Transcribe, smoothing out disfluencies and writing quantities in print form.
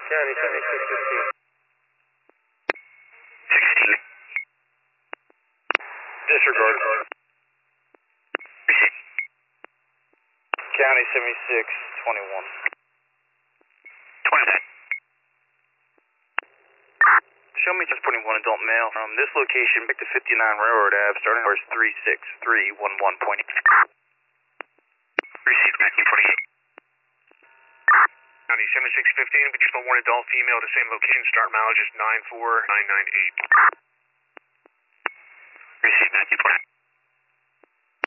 County 7615. 16. Disregard. Receive. County 7621. 29. Show me just putting one adult male from this location back to 59 Railroad Ave, starting hours 36311.8. Receive 1928. County 7615, we just want one adult female to same location, start mileage is 94998. Receive 1949.